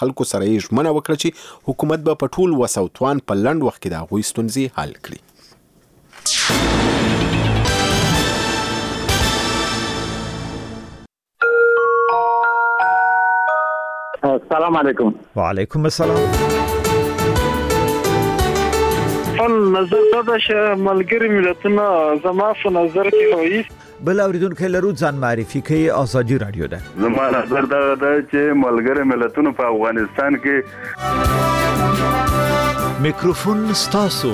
خلکو سره یې ژمنه وکړه چې حکومت به په ټول وس او توان په لنډ وخت کې د هغوی ستونزې حل کړي. السلام علیکم. وعلیکم السلام. نظر دا چې ملګری ملتونه زما په نظر کې وایي بل اوریدونکو لرو ځان معرفي کوي. آزادي رادیو ده. زما نظر دا چې ملګری ملتونه په افغانستان کې میکروفون ستاسو.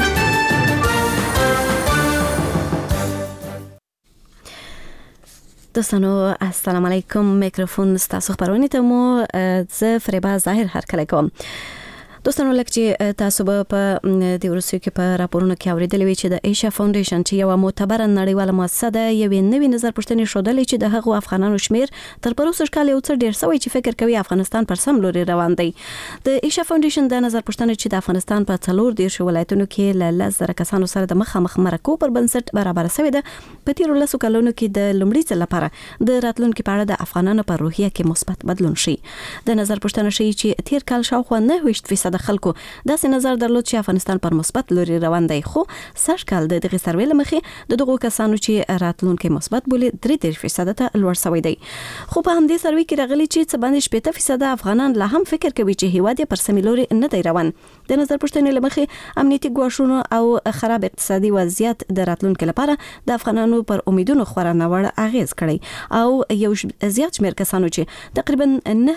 دوستانو السلام علیکم. میکروفون ستاسو خبرونه ته مو زه فریبا ظاهر هرکلی کوم. دوستانو لکه چې تاسو په د روسیې کې په راپورونو کې اوریدلې وي چې د ایشا فاونډیشن چې یو معتبره نړیواله مؤسسه ده یو نوی نظر پوښتنې شودلې چې د هغو افغانانو شمیر تر پروسه کال یو څه ډیر سوی چې فکر کوي افغانستان پر سم لوري روان دی. د ایشا فاونډیشن د نظر پوښتنې چې د افغانستان په 14 ولایتونو کې له 10,000 کسانو سره د مخامخ مرکو پر بنسټ برابر شوی ده. په تیرو لسو کلونو کې د لومړي ځل لپاره د راتلونکو په اړه د افغانانو په روحیه کې مثبت بدلون شي. د نظر پوښتنه شي چې تیر کال شاوخوا 9% خلکو داسې نظر درلود چې افغانستان پر مثبت لوري روان دی، خو سږ کال د دغه سروې لمخې د دغو کسانو چې راتلونکي مثبت بولي 3% ته لوړ شوی دی. خو په همدې سروې کې راغلي چې څه باندې 70% افغانان لا هم فکر کوي چې هیواد پر سمې لوري نه دی روان. د نظر پوښتنې لمخې امنیتي ګواښونه او خراب اقتصادي وضعیت د راتلونکي لپاره د افغانانو پر امیدونو خورا ناوړه اغیز کړی او یو زیات شمېر کسانو چې تقریبا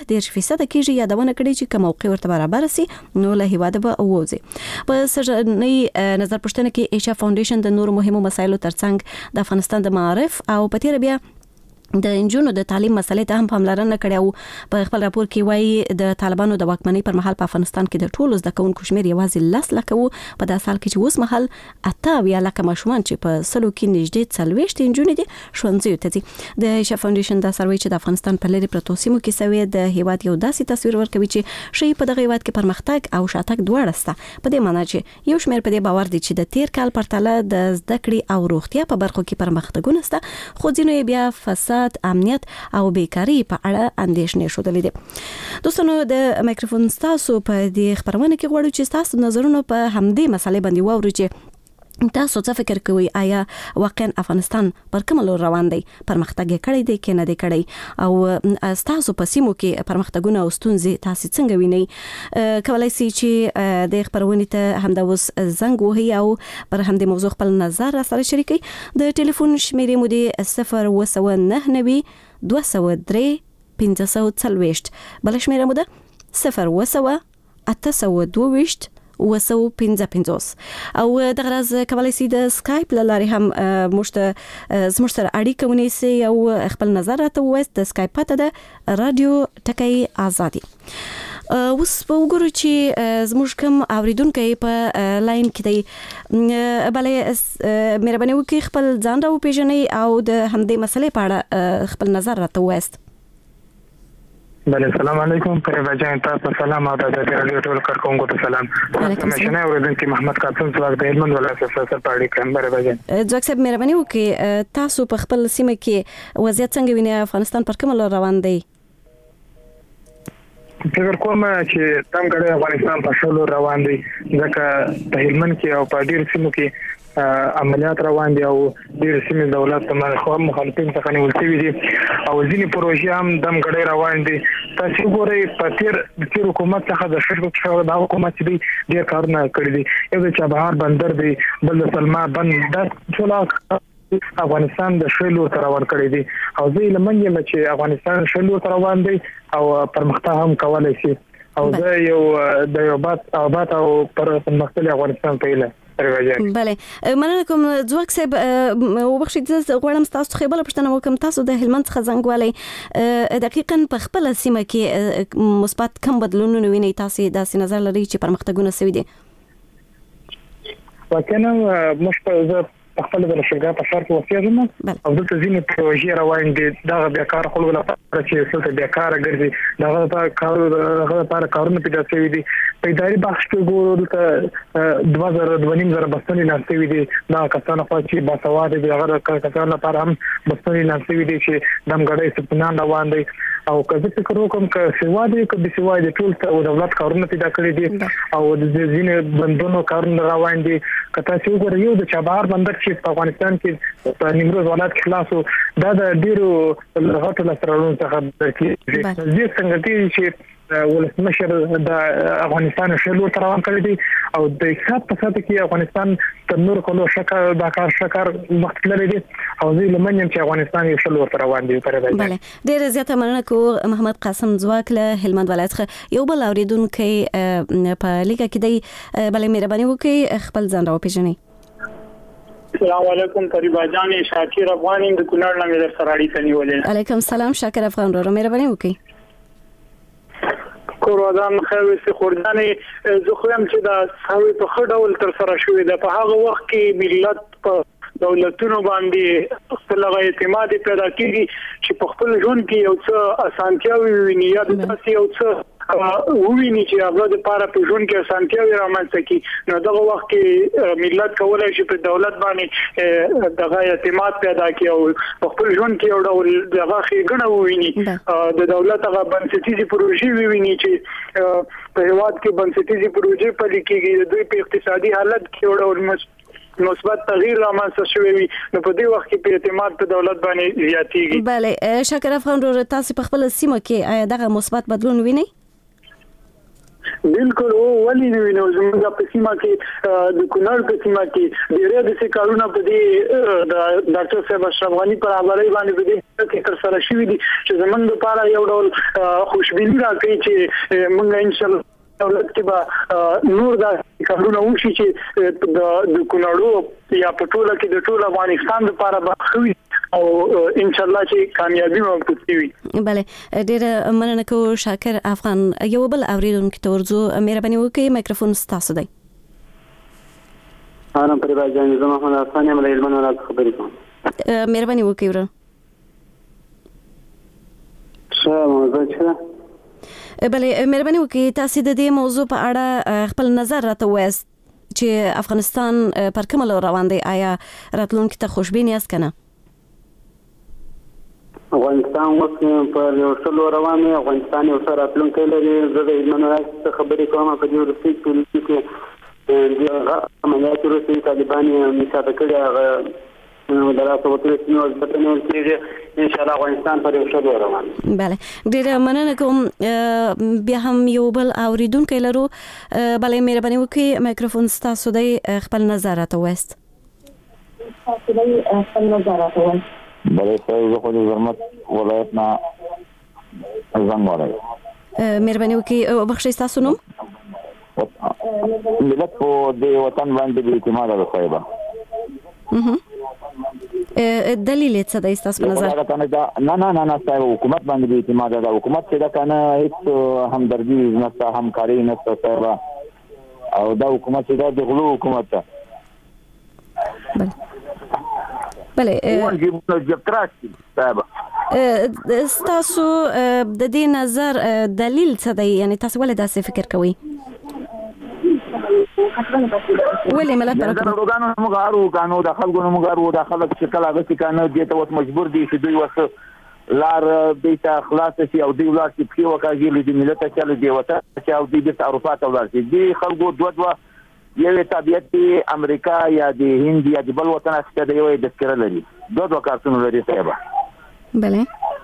9% کېږي یادونه کړې چې کوم موقع ورته برابر سي نو له هیواد به ووځي. په سرنۍ نظر پوښتنه کې ایشا فاونډیشن د نورو مهمو مسایلو ترڅنګ د افغانستان د معارف او په تیر بیا د انجونو د تعلیم مسلې ته هم پاملرنه کړې او په خپل راپور کې وایي د طالبانو د واکمنۍ پر مهال په افغانستان کې د ټولو زده کوونکو شمیر یوازې 10 لکه وو. په داسې حال کې چې اوس مهال 8 لکه ماشومان چې په سلو کې نږدې 40 انجونې دي ښوونځیو ته ځي. د ایشا فاونډیشن دا سروې چې د افغانستان په لري پرتو سیمو کې سوي د هیواد یو داسې تصویر ورکوي چې شی په دغه هیواد کې پرمختګ او شاتګ دواړه سته. په دې معنی چې یو شمیر په دې باور دي چې د تیر کال پرتله د زده کړې او روغتیا په برخو کې پرمختګونه سته، خو ځینې بیا فساد، امنیت او بیکاری په اړه اندېښنې شودلې دي. دوستانو د میکروفون ستاسو په دې خبرونه کې غواړو چې تاسو نظرونه په همدې مسلې باندې واورو چې تاسو څه فکر کوئ؟ آیا واقعا افغانستان پر کوم لور روان دی؟ پرمختګ کړی دی که نه دی کړی؟ او تاسو په سیمو کې پرمختګونه او ستونزې تاسو څنګه وینئ؟ کولای شئ چې د خبرونې ته همدا اوس زنګ وهئ او پر همدې موضوع خپل نظر را سره شریک کړئ. د ټلیفون شمیرې مو دی 029 203 540. بل شمیره مو ده 0 822 255 او دغه راز کولای شئ د سکایپ لارې هم زموږ سره اړیکه ونیسئ او خپل نظر راته ووایاست. د سکایپ پته ده رادیو ټکی آزادي. اوس په وګورو چې زموږ کوم اوریدونکي په لاین کې دی. بلې مهرباني وکړئ خپل ځان را وپېژنئ او د همدې مسلې په اړه خپل نظر راته ووایاست. بله السلام علیکم. فریبا جان تاسو سلام او د رادیو ټول کارکونکو ته سلام. کمشنر اوریدونکو محمد قاسم څوک د هلمند ولایت څخه پاړی کوم. فریبا جان ځکه صاحب مهرباني وکړئ تاسو په خپل سیمه کې وضعیت څنګه وینئ؟ افغانستان پر کومه لور روان دی؟ فکر کوم چې تم کړه افغانستان په شلو روان دی ځکه په هلمند کې او په ډیر سیمو کې عملیات روان دي او ډیر سیمې دولت ته مخالفین څخه نیول شوي دي او ځینې پروژې هم دم کړي روان دي. تاسو ګورئ په تیر حکومت څخه د شرکت د حکومت دي ډیر کارونه کړی دي. یو د چابهار بندر دی، بل د سلما بند، دا ټول افغانستان د شلو تر روان کړی دي او زه لمن یم چې افغانستان شلو تر روان دی او پرمختګ هم کولای شي او دا یو د آباد او پرمختللي افغانستان په اله. بله مننه کوم ځواک صاحب. وبخښئ زه غواړم تاسو څخه بله پوښتنه وکړم. تاسو د هلمند څخه زنګ والی دقیقاً په خپله سیمه کې مثبت کم بدلونونه وینئ؟ تاسو داسې نظر لرئ چې پرمختګونه شوي دي؟ واقعا موږ په خپل د شګه په شرط وسیږم او دلته ځینې پروژې روان دي دا بیا کار خلکو لپاره چې څه بیا کار ګرځي دا لپاره کارونه پیدا شوي دي په اداري بخش کې ګورو دلته 2000 بسنې لاسوي دي دا کسان خو چې باسواده دي هغه کسان لپاره هم بسنې لاسوي دي چې دمګړې سپنان روان دي او که فکر وکم که سیواده که به سیواده ټول ته دولت کارونه پیدا کړی دي او د ځینې بندونو کارونه روان دي که تاسو وګورئ یو د چابهار بندر چې په افغانستان کې په نیمروز ولایت کې خلاصو دا د ډیرو غټو لاسرونو څخه کېږي دې څنګه دي چې ولسمشر د افغانستان شلو تر روان کړی دي او د اقتصاد په ساته کې افغانستان تر نور کولو شکر وخت لري دي او زه لمنیم چې افغانستان یې شلو تر روان دي پر بله ډیر زیاته مننه کو محمد قاسم ځواک له هلمند ولایت څخه یو بل اوریدونکو په لیکه کې دی بلې مهرباني وکړئ خپل ځان راوپېژنئ. السلام علیکم فریبا جان شاکر افغان د کونړ نه مې سره اړیکه نیولې. علیکم السلام شاکر افغان ورو مهرباني وکړئ. کوروادان خوي خوردانې زه خو هم چې دا ساوي په خړ ډول تر سره شوې ده په هغه وخت کې ملت په دولتونو باندې خپل اعتماد پیدا کیږي چې په خپل ژوند کې یو څه اسانتیاوي ویني یا د تاسو یو څه وویني چې هغه د پاره په ژوند کې اسانتیاوي رامنځته کی نو دغه وخت کې ملت کولای شي په دولت باندې دغه اعتماد پیدا کړي او په خپل ژوند کې یو ډول دغه ښېګڼه وویني د دولت هغه بنسټیزي پروژې وویني چې په هیواد کې بنسټیزي پروژې پلي کېږي د دوی په اقتصادي حالت کې یو ډول مثبت تغییر رامنځته شوی وي نو په دې وخت کې په اعتماد په دولت باندې زیاتېږي. بله شاکر افغان ورو تاسو په خپل سیمه کې دغه مثبت بدلون وینئ؟ بالکل ولې نه وینو زموږ په سیمه کې د کونړ په سیمه کې ډېر د څه کارونه په دې د ډاکټر صاحب اشرف غنی پر حواله باندې په دې کې تر سره شوي دي چې زموږ لپاره یو ډول خوشبیني راکړي چې موږ ان شاء الله دولت کې به نور د کارونه وشي چې د کونړو یا په ټوله کې د ټول افغانستان لپاره به خوي او ان شاء الله چې کامیابی مو کوي. بله ډېر مننه کوم شاکر افغان یو بل اوریدونکو ته ورځو مهرباني وکړئ میکروفون ستاسو دی. آرام پرې باندې زما محمد حسن یم له هلمند ولایت خبرې کوم. مهرباني وکړئ ورو. ښه موضوع څه بله مهرباني وکړئ تاسو د دې موضوع په اړه خپل نظر راته وایاست چې افغانستان پر کومه لور روان دی آیا راتلونکي ته خوشبین یاست کنه؟ افغانستان اوس په یو څلو روان دی افغانستان یو څه راتلونکی لري زه د هلمند ولایت څخه خبرې کوم په دې وروستي پولیسو کې د عملیات وروسته طالبان یې مشابه کړي هغه د راسته وتلو سیمې وضعیت نیول کېږي ان شاء الله افغانستان پر یو څلو روان دی. بله ډېره مننه کوم بیا هم یو بل اوریدونکی لرو بله مهرباني وکړئ میکروفون ستاسو دی خپل نظر راته وایاست. بله زه خو د زرمت ولایت نه زنګ وایم. مهرباني وکړئ بخښئ ستاسو نوم؟ ملت په دې وطن باندې بې اعتماده ده صاحبه. دلیل څه دی ستاسو په نظر؟ نه صاحب حکومت باندې بې اعتماده ده حکومت چې ده کنه هیڅ همدردي نشته همکاري نشته صاحبه او دا حکومت چې ده د غلو حکومت ده. ستاسو د دې نظر دلیل څه دی یعنی تاسو ولې داسې فکر کوئ؟ ولې ملت پر روغانو مغارو کانو د خلکو مغارو د خلک چې کله غوښتي کنه دې ته اوس مجبور دي چې دوی وسه لار بیت خلاص شي او دوی ولر چې په وکاږي د ملت چلو دی وته چې او دوی د تعرفات ولر شي دي خلکو دوه یو طبيعت امریکا یا د هند یا د بل وطن څخه د یو د سکره لري دوه کارتونه لري صاحب. بله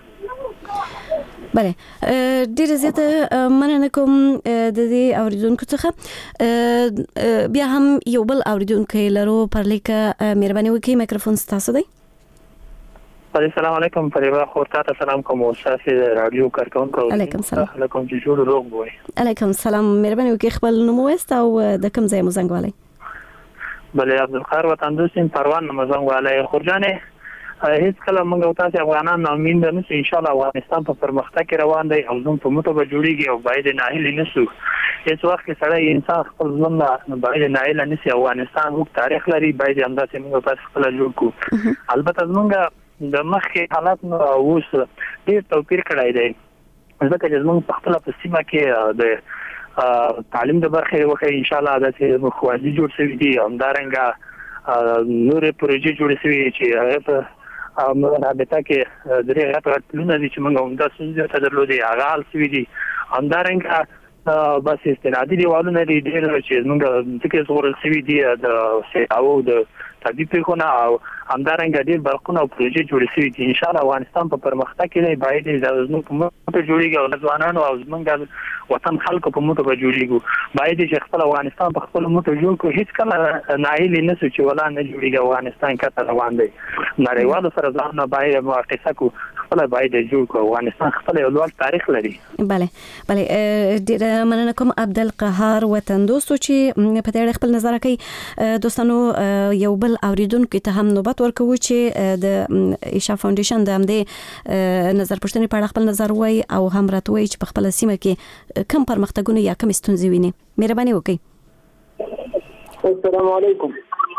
ډېر زیاته مننه کوم د دې اوریدونکو څخه بیا هم یو بل اوریدونکی لرو پر لیکه مهرباني وکړئ میکروفون ستاسو دی. السلام علیکم فریبا خورتا ته سلام کوم استاد رادیو کارکونکو. علیکم السلام. علیکم چې جوړ روغ وای. علیکم السلام مهرباني وکړئ خپل نوم وایست او د کوم ځای مو زنګ والی؟ بله عبدالخیر وطن دوستین پروان نه زنګ والی خورجانې هیڅ کله موږ او تاسو افغانان نامین ده نو ان شاء الله افغانستان په پرمختګ کې روان دی او زموږ په متو به جوړیږي او باید ناهیلي نشو هیڅ وخت کې سړی انسان خپل ژوند نه باید نایل نشي. افغانستان موږ تاریخ لري، باید همداسې موږ په خپل جوړ کړو. البته موږ د مخکې حالات نو اوس ډېر توپیر کړی دی، ځکه چې موږ په خپل په سیمه کې د تعلیم د برخې وکړي ان شاء الله د خوازي جوړ شوی دي، همدارنګه نور پروژې جوړ شوی چې هغه په رابطه کې درې غټ دي چې موږ هم د سوزي ته درلودي هغه حل شوی دي. همدارنګه بس استنادي دیوالونه دي ډېر چې موږ ځکه زغورل شوی دي د او د طبيعي پیښونه او همدارنګه ډېر برقونه او پروژې جوړ شوی دي. ان شاء الله افغانستان په پرمختګ کې دی، باید زموږ په موټر جوړیږي او ځوانانو او زموږ وطن خلکو په موټر به جوړیږي. باید چې خپل افغانستان په خپل موټر جوړ کړو، هیڅ کله ناهیلي نه سو چې ولا نه جوړیږي. افغانستان کته روان دی، نړیوالو سره ځان باید موافقه کو، خپل باید جوړ کړو. افغانستان خپل یو لوړ تاریخ لري. بله ډېر مننه کوم عبدالقهار وطن دوستو چې په دې خپل نظر کوي. دوستانو یو بل اوریدونکو ته هم نوبت ورکوي چې د ایشا فاونډیشن د همدې نظر پوښتنې په اړه خپل نظر وایي او هم راته وایي چې په خپل سیمه کې کم پرمختګونه یا کم ستونزې ویني. مهرباني وکړئ. السلام علیکم.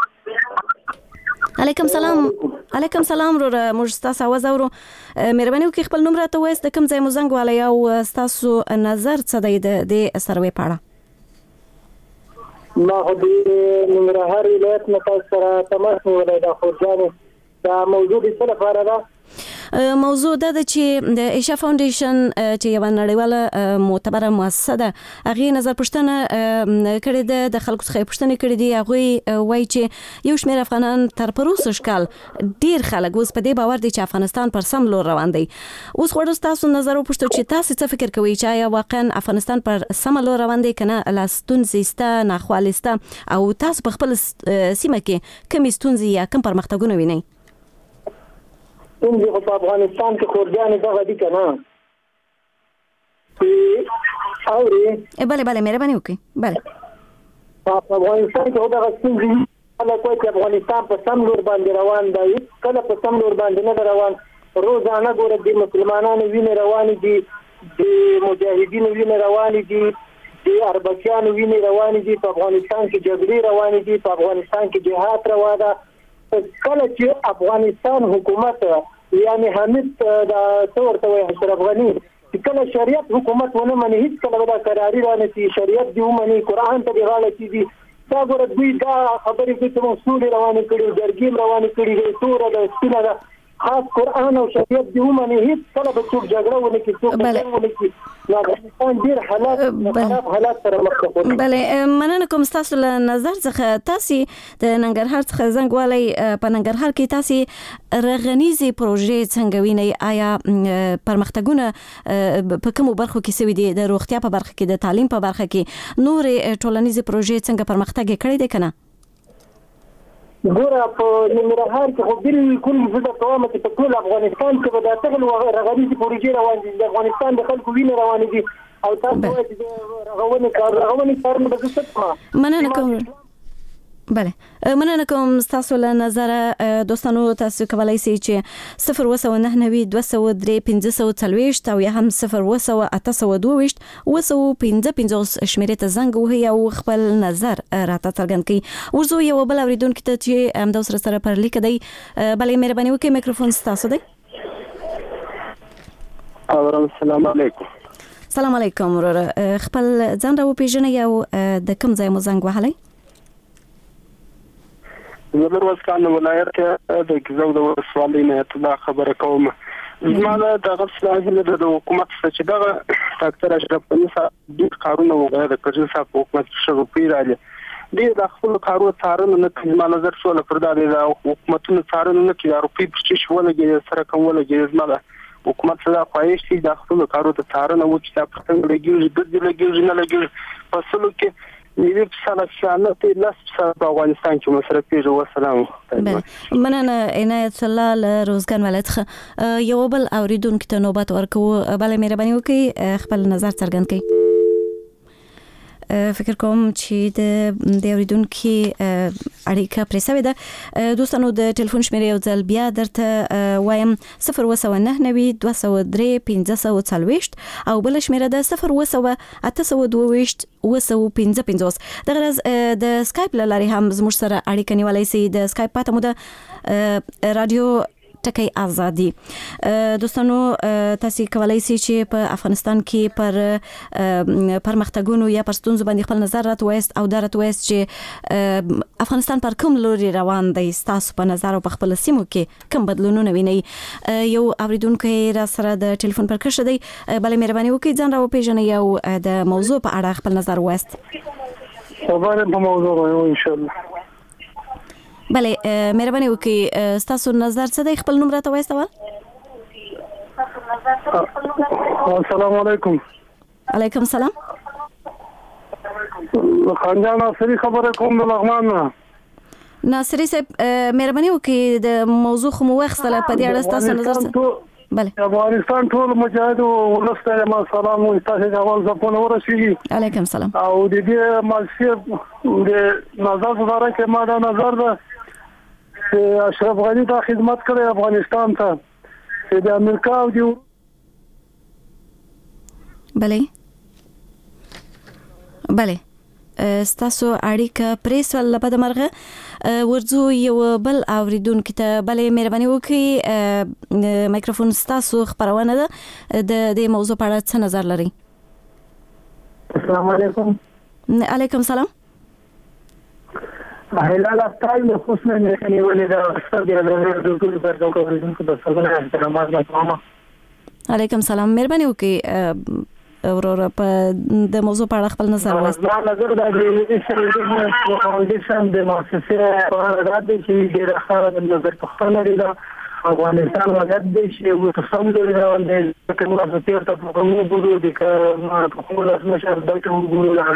علیکم سلام ورور، موږ تاسو आवाज اورو. مهرباني وکړئ خپل نوم راته وایي، د کوم ځای مو زنګ والی او تاسو نظر څه دی د سروې په اړه؟ ما خو د ننګرهار ولایت نه تاسو سره تماس نیولی دا خورجانې دا موضوع د څه لپاره ده؟ موضوع دا ده چې د ایشا فاونډیشن چې یو نړیواله معتبره مؤسسه ده، هغه نظر پوښتنه کړې ده، د خلکو څخه پوښتنه کړې دي. هغه وایي چې یو شمېر افغانان تر پروسه شکل ډیر خلک اوس په دې باور دي چې افغانستان پر سم لور روان دی. اوس خو تاسو نظر وپوښتو چې تاسو څه فکر کوئ چې آیا واقعا افغانستان پر سم لور روان دی کنه لا ستونزې سته، ناخوالې سته، او تاسو په خپل سیمه کې کوم ستونزې یا کوم پرمختګونه وینئ؟ څنګه په افغانستان کې خورجانې دغه دي کنه چې اوري بله مهرباني وکړئ. بله په افغانستان کې دغه څنګه الله کوي چې افغانستان په سم لور باندې روان دی، کله په سم لور باندې نه روان. روزانه ګوره د مسلمانانو وینې روانې دي، د مجاهدینو وینې روانې دي، د اربکیانو وینې روانې دي، په افغانستان کې جګړې روانې دي، په افغانستان کې جهاد روان ده. کله چې افغانستان حکومت یعنی حمید دا څورته وي اشرف غنی چې کله شریعت حکومت ونه مني، هیڅ کله دا قراری رانه چې شریعت دی ومني، قران ته دی غاړه چې دی دا ګور دوی دا خبرې چې موږ ټول روانې کړي، درګیم روانې کړي، توره د سپینه ده، خاص قران او شریعت دی ومني، هیڅ کله به څوک جګړه ونه کوي، څوک جنګ ونه کوي. افغانستان ډیر حالات خراب حالات سره مخ دي. بله مننه کوم تاسو له نظر څخه. تاسو د ننګرهار څخه زنګ والی، په ننګرهار کې تاسو رغنیزي پروژې څنګه وینئ؟ آیا پرمختګونه په کومو برخو کې سوي دي؟ د روغتیا په برخه کې، د تعلیم په برخه کې، نور ټولنیزي پروژې څنګه پرمختګ کړی دی کنه؟ ګوره په ننګرهار کې خو بالکل زه د کومه چې په ټول افغانستان کې به دا ټول رغنیزي پروژې روان دي، د افغانستان د خلکو وینې روانې دي او تاسو وایي چې رغونې کارونه به څه کوي. مننه کوم. بله مننه کوم تاسو له نظر. دوستانو تاسو کولای شئ چې 099 203 1540 او یا هم 0 822 255 شمیرې ته زنګ وهئ او خپل نظر راته څرګند کړئ. ورځو یو بل اوریدونکو ته چې همدا سره پر لیک دی. بلې مهرباني وکړئ میکروفون تاسو دی. السلام علیکم. سلام علیکم ورور، خپل ځان را وپېژنئ او د کوم ځای مو زنګ وهلی؟ زه د روزګان ولایت د ګیزو د ولسوالۍ نه اطلاع خبره کوم. زما دغه صلاحیت د حکومت څخه چې دغه ډاکټر اشرف غني صاحب ډېر کارونه وکړل، د کرزي صاحب په حکومت کې شروع راغلی ډېر د خپل کارونو څارنه نه کوي. زما نظر شو له پردا د حکومتونو څارنه نه کوي، روپۍ په شي ولګي سره کوم ولګي. زما د حکومت سره خواهش دي د خپل کارونو څارنه وکړي، چې په څنګه لګي نه لګي په سلو کې نیوی سره شانه لاس سره په افغانستان کې مصرفي. وسلام. مننه عنایت الله له روزګان ولایت څخه. یو بل اوریدونکو ته نوبت ورکوو. بله مهرباني وکړئ خپل نظر څرګند کړئ. فکر کوم چې د اوریدونکو اړیکه پرې سوې ده. دوستانو د ټلیفون شمیره یو ځل بیا درته وایم 02992031540 او بل شمیره ده 02822 دغه راز د سکایپ لاري هم زموږ سره اړیکه نیولای شي. د سکایپ پته مو ده رادیو ټکی ازادي. دوستانو تاسو کولای شئ چې په افغانستان کې پر پرمختګونو یا پر ستونزو باندې خپل نظر راووایست او دا راووایست چې افغانستان پر کوم لوري روان دی، تاسو په نظر او په خپل سیمو کې کوم بدلونونه وینئ. یو اوریدونکو را سره د ټلیفون پر کښ دی. بلې مهرباني وکړئ ځان راوپېژنئ او د موضوع په اړه خپل نظر ووایست. خبره په موضوع باندې ان شاء الله. بله مهرباني وکړئ ستاسو نظر څه دی؟ خپل نوم راته ووایست. السلام علیکم. علیکم السلام. خانجان ناصری خبره کوم د لغمان نه. ناصری صاحب مهرباني وکړئ د موضوع خو مو واخیستله، په دې اړه ستاسو نظر څه؟ بله افغانستان ټول مجاهد ولس ته ما سلام او تاسو اول ځپونه ورسیږي. علیکم السلام. او د دې مالشي د نظر سره کې ما دا نظر ده اشرف غنی دا خدمت کړی افغانستان ته چې د امریکا او د بله ستاسو اړیکه پریس ول په دمرغه ورځو یو بل اوریدونکو ته. بله مهرباني وکړئ میکروفون ستاسو خبرونه ده د دې موضوع په اړه څه نظر لرئ؟ السلام علیکم. علیکم السلام. هلال افتال د حسن مکنی ولې دا ستاسو د ټول پر دوه اوریدونکو د سلام احترامات کوم. علیکم السلام. مهرباني وکړئ ورور په د موضوع په اړه خپل نظر ووایست. دا نظر د فاونډیشن د مؤسسې په اړه راځي چې د راخره د نظر په خپل لري دا افغانستان وضعیت دی چې یو تصمیم لري د کومه ځای ته په کومه بورو د کومه مشر دلته وګورو د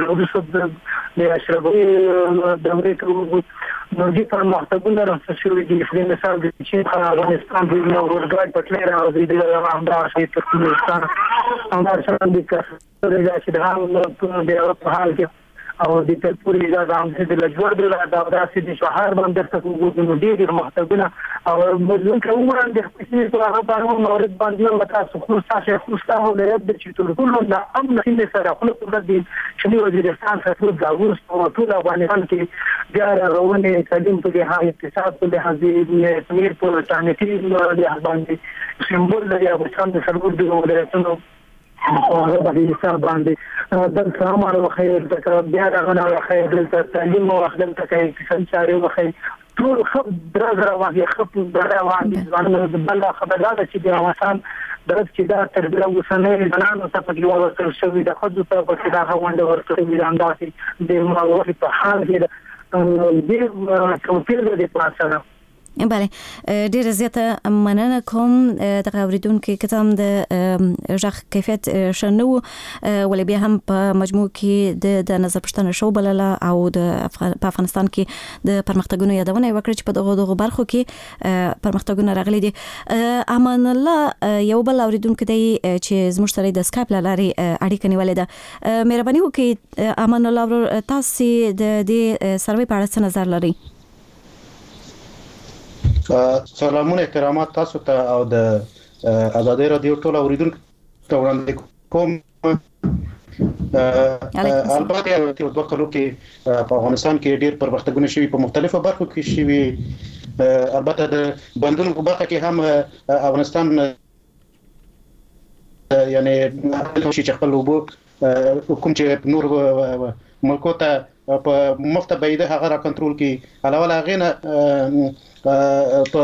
اشرف غنی د امریکا نو دې پر مختبونه راځي چې د مثال د چین افغانستان د اورګای په لار او د امدار شي ترکمنستان امدار شته د چې د حال په حال کې او د پوری دا د لجوړ د داسې د شهر باندې څه وګورو ډېر مختبونه او مزون کومه د خپل په هغه باندې مورد باندې متاسف خو تاسو خو تاسو له دې چې ټول د امن خلک سره خپل د چې وزیرستان سره د ورس په ټول افغانستان کې بیا روانه تعلیم په لحاظ اقتصاد په لحاظ تمیر په تانیتی د باندې سمبول د افغانستان د سرور د ولایتونو هغه باندې د سلام علیکم خیر د بیا راغله خیر د تعلیم او خدمت کوي چې چاري وخی ټول خپ درغه واغې خپ درغه واغې د بل خبردار چې د افغانستان درس چې دا تربیه وسنه زنانو ته په جواب ورکړل شوی د خود ته په دا غونډه ورکړل د انداسي د موضوع په حال کې د توپیر د پاسه. بله ډیر زیاته مننه کوم د اوریدونکو کتاب د ژغ کیفیت شنو ولې بیا هم په مجموع کې د نظر پښتنه شو بلله او د افغانستان کې د پرمختګونو یادونه وکړه چې په دغه برخو کې پرمختګونه راغلي دي. امان الله یو بل اوریدونکو دی چې زموږ سره د سکایپ لاري اړیکه نیولې ده. مهرباني وکړئ امان الله تاسو د دې سروې په اړه څه نظر لرئ؟ سلامونه کرامات تاسو ته او د آزادۍ رادیو ټول اوریدونکو ته وړاندې کوم. البته په دوه کلو کې په افغانستان کې ډېر پرمختګونه شوي په مختلفو برخو کې شوي. البته د بندونو په برخه کې هم افغانستان یعنی چې خپل وبو کوم چې نور ملکو ته په مفته بيده هغه را کنټرول کی علاوه هغه نه په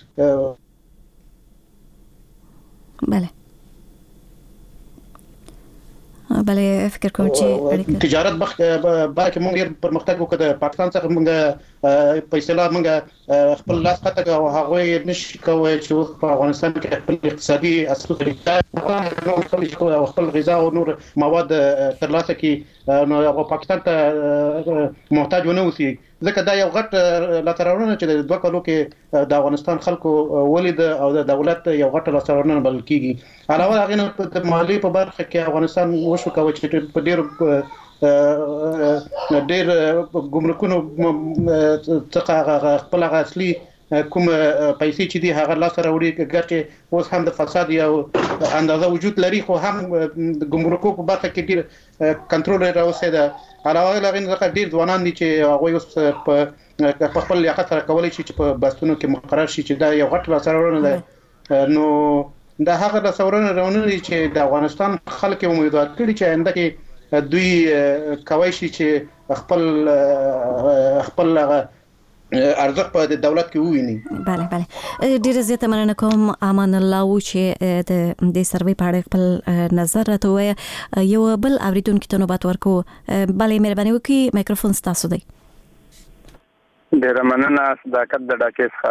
بله فکر کوم چې تجارت باندې موږ ډیر پرمختګ وکړ. پاکستان څخه موږ په اصطلاح موږ خپل لاس پته او هغه نشي کوي چې په افغانستان کې خپل اقتصادي اساس لري خپل غذا او نور مواد ترلاسه کړي نو پاکستان ته محتاج ونه اوسي. ځکه دا یو غټ لاترونه چې د دوه کلو کې د افغانستان خلکو ولید او د دولت یو غټ لاترونه بل کیږي. علاوه هغه د مالی په برخه کې افغانستان وشو کوي چې په ډیر ډېر ګمرکونو څخه خپل اصلي کوم پیسې چې دي هغه لاس راوړي ګرچې اوس هم د فساد یو اندازه وجود لري خو هم د ګمرکو په برخه کې ډېر کنټرول راوستي ده. علاوه له هغې نه ډېر ځوانان دي چې هغوی اوس په خپل لیاقت سره کولی شي چې په بستونو کې مقرر شي چې دا یو غټ لاسته راوړنه ده. نو دا هغه لاسته راوړنه دي چې د افغانستان خلک یې امیدوار کړي چې آینده کې دوی کولی شي چې خپل ارزښت په دولت کې وویني. بله ډیره زیاته مننه کوم امان الله و چې د دې سروې په اړه خپل نظر راته ووایه. یو بل اوریدونکي ته نوبت ورکو. بله مهرباني وکړئ مایکروفون ستاسو دی. ډیره مننه صداقت د ډاکې څخه.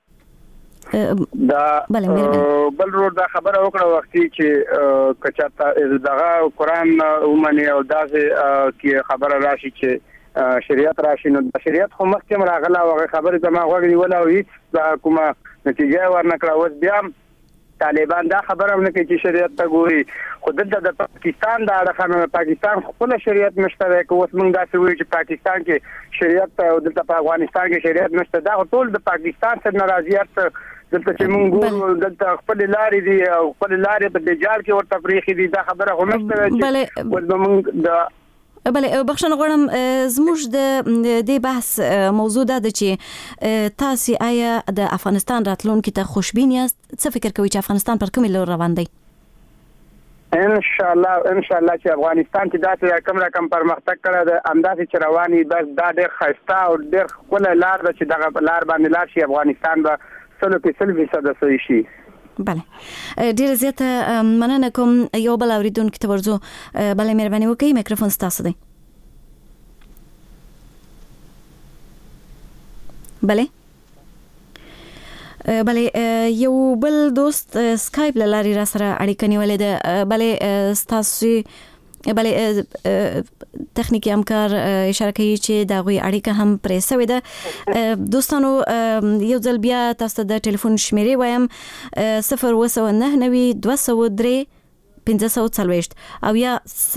دا بل ورو دا خبره وکړه وختي چې کچاته دغه قرآن ومني او داسې کې خبره راشي چې شریعت راشي نو شریعت خو مخکې راغله او خبره زما غوږ نیوله او هیڅ کومه نتیجه ورنکړه. اوس بیا طالبان دا خبره ونه کوي چې شریعت ته ګوري خو دلته د پاکستان د اړخه پاکستان خپل شریعت نشته دی. که اوس موږ داسې وایو چې پاکستان کې شریعت او دلته په افغانستان کې شریعت نشته دا ټول د پاکستان سره ناراضیت دلته چې موږ ګورو دلته خپل لارې دي او خپل لارې په دجال کې ورته پریخي دي. دا خبره خو نشته چې اوس به موږ د بله بخښنه غواړم زموږ د دې بحث موضوع دا ده چې تاسو آیا د افغانستان راتلونکي ته خوشبین یاست؟ څه فکر کوئ چې افغانستان پر کومه لور روان دی؟ ان شاء الله چې افغانستان چې داسې کوم رقم پرمختګ کړی دی همداسې چې رواني بس دا ډېر ښایسته او ډېر ښکلی لار ده چې دغه لار باندې لاړ شي افغانستان به 100% صحیح شي. بله ډیره زیاته مننه کوم. یو بل اوریدونکي ته ورځو. بله مهرباني وکړئ مایکروفون ستاسو دی. بله یو بل دوست سکایپ له لارې را سره اړیکه نیولې ده. بله ستاسو تخنیکی همکار اشاره کوي چې د هغوی اړیکه هم پرې سوې ده. دوستانو یو ځل بیا تاسو د ټلیفون شمیرې وایم 0299203 او یا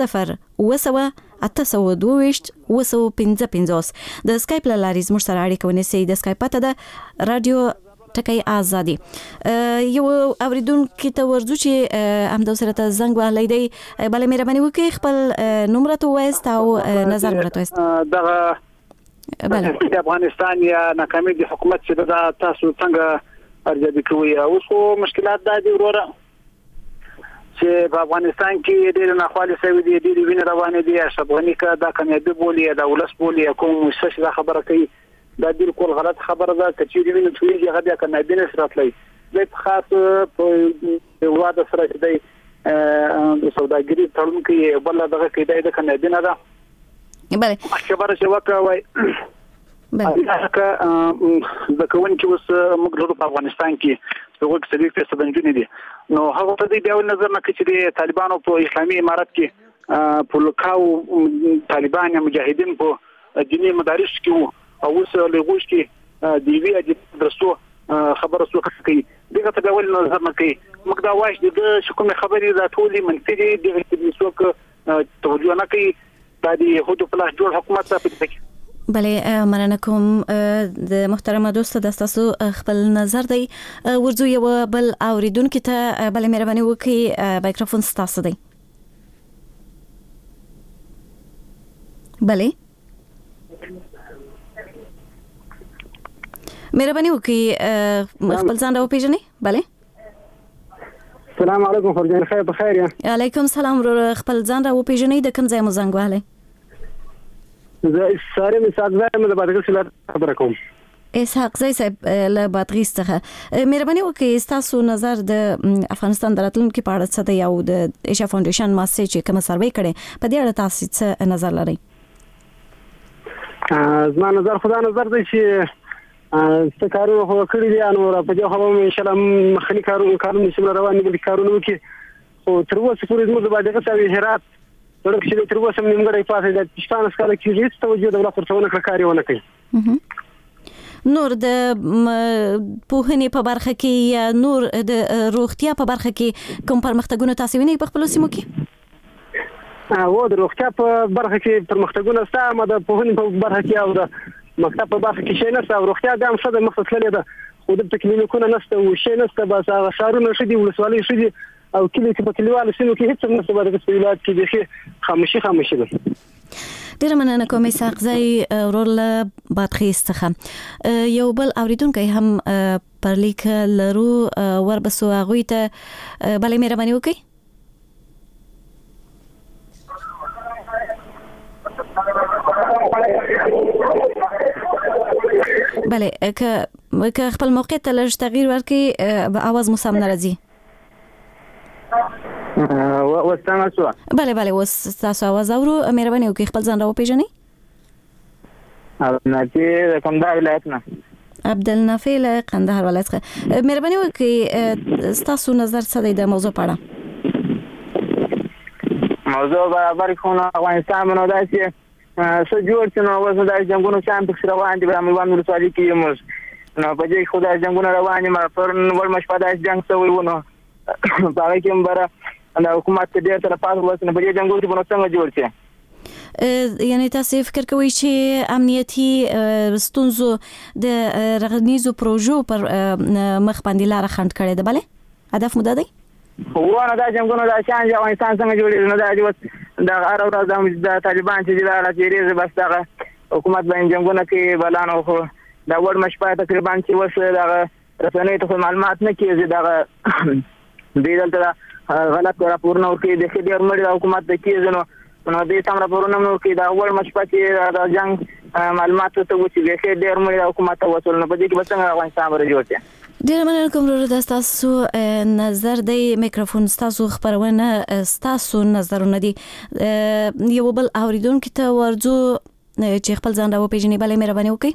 0208225 د سکایپ له لارې زموږ سره اړیکه ونیسئ. د سکایپ پته ده رادیو ټکی آزادي. یو اوریدونکي ته ورځو چې همدا سره ته زنګ وهلی دی. بله مهرباني وکړئ خپل نوم راته ووایاست او نظر راته ووایاست. دغه د افغانستان یا ناکامي د حکومت چې دا تاسو څنګه ارزیابي کوئ؟ اوس خو مشکلات دا دي وروره چې په افغانستان کې ډېر ناخوالې شوي دي، ډېرې وینې روانې دي. اشرف غني که دا کامیابي بولي یا د ولس بولي یا کوم مؤسسه دا خبره کوي دا بالکل غلط خبره ده. که چیرې وینې تویېږي هغه بیا کامیابي نشي راتلی. دی په خاص په واده سره چې دی د سوداګري تړون کوي بل دغه کې دی د کامیابي نه ده. بله خبره چې وکړه وای که د کوونکي اوس موږ ټول په افغانستان کې هغوی 30% نجونې دي نو هغه ته دی بیا نظر نه کوي چې د طالبانو په اسلامي امارت کې په لکاو طالبان یا مجاهدین په دیني مدارس کې وو او اوس لغوش کې د یوې درسو خبره څوک کوي دغه ته ډول نظر نه کوي. موږ دا وایو چې د کومې خبرې دا ټولې منفي دي دغه څوک توجه نه کوي. دا د يهودو په لاس جوړ حکومت ته پدې. بله مننه کوم د محترمه دوست د تاسو خپل نظر دی. ورځو یو بل اوریدونکي ته بله مهرباني وکړئ مایکروفون ستاسو دی. بله مهرباني وکړئ خپل ځان راوپېژنئ. بله السلام علیکم فرجان خیر بخیر یا علیکم سلام ورور خپل ځان راوپېژنئ د کوم ځای مو زنګ وهلی؟ زه ساري مساق زایم د بادغیس ولایت خبره کوم. اسحاق زای صاحب له بادغیس څخه مهرباني وکړئ ستاسو نظر د افغانستان د راتلونکي په اړه څه دی او د ایشا فاونډیشن مؤسسې چې کومه سروې کړې په دې اړه تاسو څه نظر لرئ؟ زما نظر خدا نظر دی چې څه کارونه خو کړي دي نو په دې خبره ان شاء الله مخنی کارونه چې روان دي کارونه وکړي خو تر اوسه پورې زموږ د بادغیس او هرات ورک چې تر اوسه نیمګړی پاتې د پښتون اسکار کې هیڅ توجه دولت ورته نه کاری ونه کوي. نور د پوهنې په برخه کې یا نور د روغتیا په برخه کې کوم پرمختګونه تاسو وینئ په خپل سیمو کې؟ او د روغتیا په برخه کې پرمختګونه شته، ما د پوهنې په برخه کې او د مکتب په برخه کې شي نشته، او روغتیا د هم څه د مخه تللې ده، خو د کلینیکونه نشته او شي نشته، بس هغه ښارونه شدي، ولسوالۍ شدي او کلی کې په کلیوالو سیمو کې هیڅ نشته، په ولایت کې بېخي خاموشي ده. ډیره مننه کوم اسحاق زئی ورور له بادخیز څخه. یو بل اوریدونکی هم پر لیک لرو وربسو هغوی ته بلې مهرباني وکړئ. بله که خپل موقع ته لږ تغییر ورکړي به اواز مو سم نه راځي. اوس څنګه شو؟ بله اوس تاسو اواز اورو. مهرباني وکړئ خپل ځان راوپېژنئ. عبدالنافع د کندهار ولایت نه. عبدالنافع له کندهار ولایت څخه. مهرباني وکړئ ستاسو نظر څه دی د موضوع په اړه؟ موضوع برابر خونه افغانستان باندې داسې څه جوړ چې نو اوس د جنګونو شان پکې روان دي، په میوان ولسوالۍ کې موږ نو په دې کې خدای جنګونه روان دي، ما پر ول مشپا د جنګ شوی ونه په هغه کې مبره د حکومت ډېر تر پاتې وسنه په دې جنګونو کې څنګه جوړ شي. یعنی تاسو فکر کوئ چې امنیتي ستونزو د رغنیزو پروژو پر مخ باندې لار خنډ کړي ده؟ بله هدف مو ده دی ورونه دا جنګونو دا شان د افغانستان څنګه جوړیږي نو دا دی د هر ورځ د طالبان چې دا راځي بس دا حکومت باندې جنګونه کې بلانو خو دا وړ مشپا تقریبا چې وسه دا رسنۍ ته معلومات نه کیږي، دا دلته غلط راپورونه ورکړي د خبر مړي حکومت د کیږي نو دې سم راپورونه ورکړي دا وړ مشپا چې دا جنگ معلومات ته وچی د خبر مړي حکومت ته وصول نه پدې کې بس څنګه افغانستان ور جوړ شي. ډیره مننه کوم ورور د تاسو نظر دی. میکروفون تاسو خبرونه تاسو نظرونه دي. یو بل اوریدونکو ته ورځو چې خپل ځان راوپېژني. بله مهرباني وکړئ.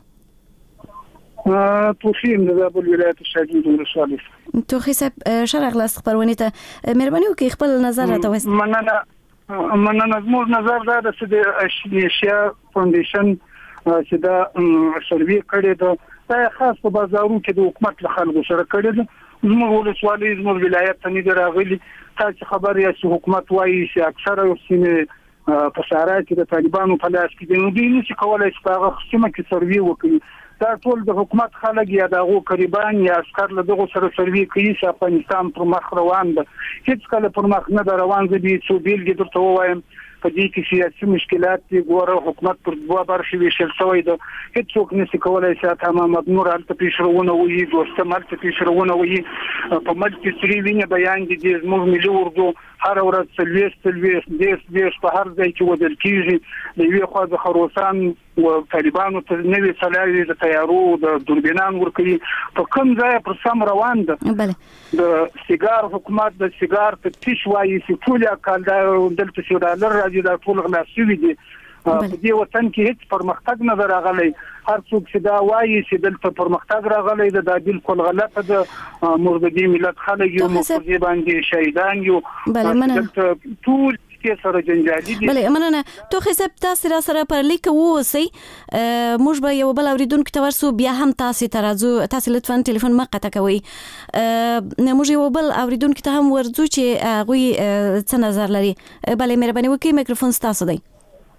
توفیم د زابل ولایت شاګرد ولسوالۍ. توخی صاحب ښه راغلاست خبرونې ته. مهرباني وکړئ خپل نظر راته ووایاست. مننه. زموږ نظر دا ده چې د ایشیا فاونډیشن چې دا سروې کړې ده دا خاص په بازارونو کې د حکومت له خلکو سره کړی ده. زموږ ولسوالۍ زموږ ولایت ته نه راغلي. تاسو خبر یې چې حکومت وایي چې اکثره سیمې په سارا کې د طالبانو په لاس کې دي، نو دوی نشي کولای چې هغه سیمه کې سروې وکړي. دا ټول د حکومت خلک یا دغه قریبان یا عسكر له دغه سره سروې کوي چې افغانستان پر مخ روان ده. هیڅ کله پر مخ نه روان دي. څو بیلګې درته وایم په دې کې سیاسي مشکلات دي. ګوره حکومت پر دوه برخې ویشل شوی ده. هیڅوک نشي کولای چې تمام مدنور هلته پیشرونه وي، دوستم هلته پیشرونه وي. په ملک کې سری وینه بیان دي زموږ ملي اردو هر ورځ سلويست په هر ځای کې ودل کیږي. د یوې خوا د خروسان او طالبانو ته نوې سلاوي د تیارو د دوربینان ورکړي په کوم ځای پر سم روان ده. د سیګار حکومت د سیګار په تیش وایي چې ټول کال دا دلته شو ډالر راځي دا ټول غلا شوی دي. په دې وطن کې هیڅ پرمختګ نه راغلی. هر څوک چې دا وایي چې دلته پرمختګ راغلی دا بالکل غلطه ده. موږ د دې ملت خلک یو مفروض باندې شهیدان یو دلته ټول سره جنجالي دي. بله مننه. توخی صاحب تاسو را سره پر لیک ووسی موږ به یو بل اوریدونکو ته ورسو بیا هم تاسو ته راځو. تاسو لطفا ټلیفون مه قطع کوئ. موږ یو بل اوریدونکو ته هم ورځو چې هغوی څه نظر لري. بله مهرباني وکړئ میکروفون تاسو دی.